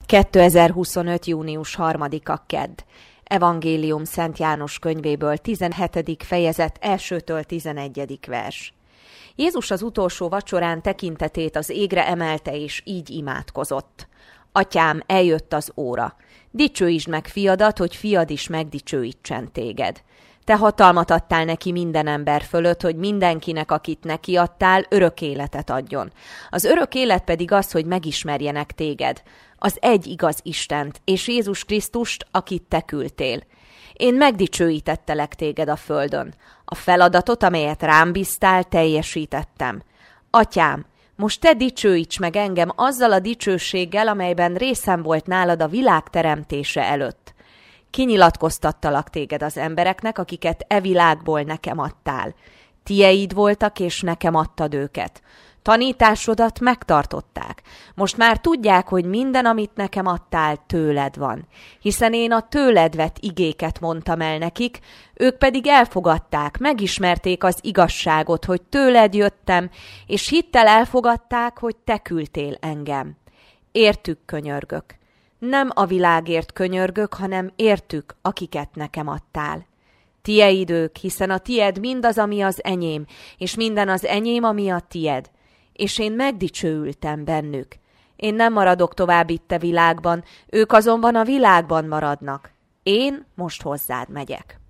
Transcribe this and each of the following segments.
2025. június 3-a kedd. Evangélium Szent János könyvéből 17. fejezet 1-től 11. vers. Jézus az utolsó vacsorán tekintetét az égre emelte, és így imádkozott. Atyám, eljött az óra. Dicsőítsd meg fiadat, hogy fiad is megdicsőítsen téged. Te hatalmat adtál neki minden ember fölött, hogy mindenkinek, akit neki adtál, örök életet adjon. Az örök élet pedig az, hogy megismerjenek téged, az egy igaz Istent, és Jézus Krisztust, akit te küldtél. Én megdicsőítettelek téged a földön. A feladatot, amelyet rám bíztál, teljesítettem. Atyám, most te dicsőíts meg engem azzal a dicsőséggel, amelyben részem volt nálad a világ teremtése előtt. Kinyilatkoztattalak téged az embereknek, akiket e világból nekem adtál. Tieid voltak, és nekem adtad őket. Tanításodat megtartották. Most már tudják, hogy minden, amit nekem adtál, tőled van. Hiszen én a tőled vett igéket mondtam el nekik, ők pedig elfogadták, megismerték az igazságot, hogy tőled jöttem, és hittel elfogadták, hogy te küldtél engem. Értük könyörgök. Nem a világért könyörgök, hanem értük, akiket nekem adtál. Tieid ők, hiszen a tied mindaz, ami az enyém, és minden az enyém, ami a tied. És én megdicsőültem bennük. Én nem maradok tovább itt a világban, ők azonban a világban maradnak. Én most hozzád megyek.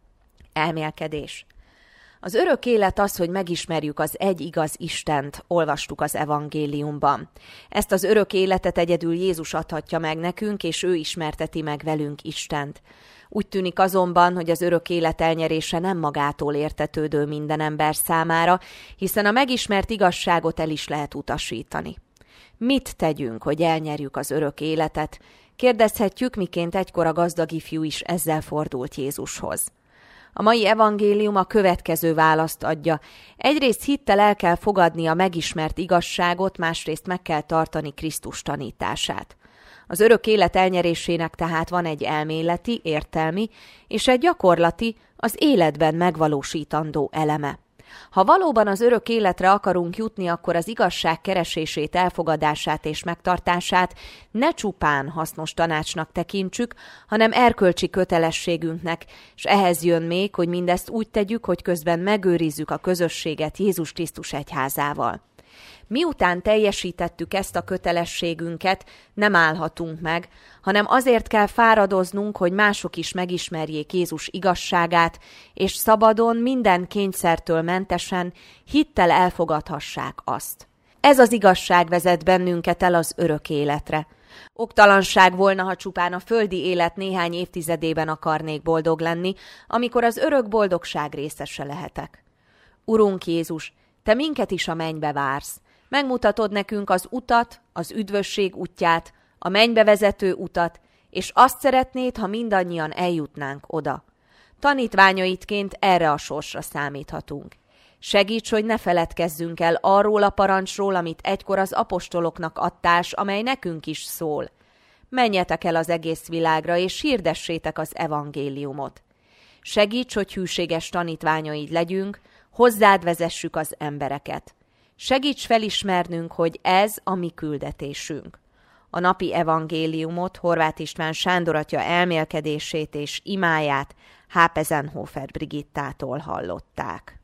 Elmélkedés. Az örök élet az, hogy megismerjük az egy igaz Istent, olvastuk az evangéliumban. Ezt az örök életet egyedül Jézus adhatja meg nekünk, és ő ismerteti meg velünk Istent. Úgy tűnik azonban, hogy az örök élet elnyerése nem magától értetődő minden ember számára, hiszen a megismert igazságot el is lehet utasítani. Mit tegyünk, hogy elnyerjük az örök életet? Kérdezhetjük, miként egykor a gazdag ifjú is ezzel fordult Jézushoz. A mai evangélium a következő választ adja. Egyrészt hittel el kell fogadni a megismert igazságot, másrészt meg kell tartani Krisztus tanítását. Az örök élet elnyerésének tehát van egy elméleti, értelmi és egy gyakorlati, az életben megvalósítandó eleme. Ha valóban az örök életre akarunk jutni, akkor az igazság keresését, elfogadását és megtartását ne csupán hasznos tanácsnak tekintsük, hanem erkölcsi kötelességünknek, és ehhez jön még, hogy mindezt úgy tegyük, hogy közben megőrizzük a közösséget Jézus Krisztus egyházával. Miután teljesítettük ezt a kötelességünket, nem állhatunk meg, hanem azért kell fáradoznunk, hogy mások is megismerjék Jézus igazságát, és szabadon, minden kényszertől mentesen, hittel elfogadhassák azt. Ez az igazság vezet bennünket el az örök életre. Oktalanság volna, ha csupán a földi élet néhány évtizedében akarnék boldog lenni, amikor az örök boldogság részese lehetek. Urunk Jézus, te minket is a mennybe vársz. Megmutatod nekünk az utat, az üdvösség útját, a mennybe vezető utat, és azt szeretnéd, ha mindannyian eljutnánk oda. Tanítványaidként erre a sorsra számíthatunk. Segíts, hogy ne feledkezzünk el arról a parancsról, amit egykor az apostoloknak adtál, amely nekünk is szól. Menjetek el az egész világra, és hirdessétek az evangéliumot. Segíts, hogy hűséges tanítványaid legyünk, hozzád vezessük az embereket. Segíts felismernünk, hogy ez a mi küldetésünk. A napi evangéliumot, Horváth István Sándor atya elmélkedését és imáját Hápezenhofer Brigittától hallották.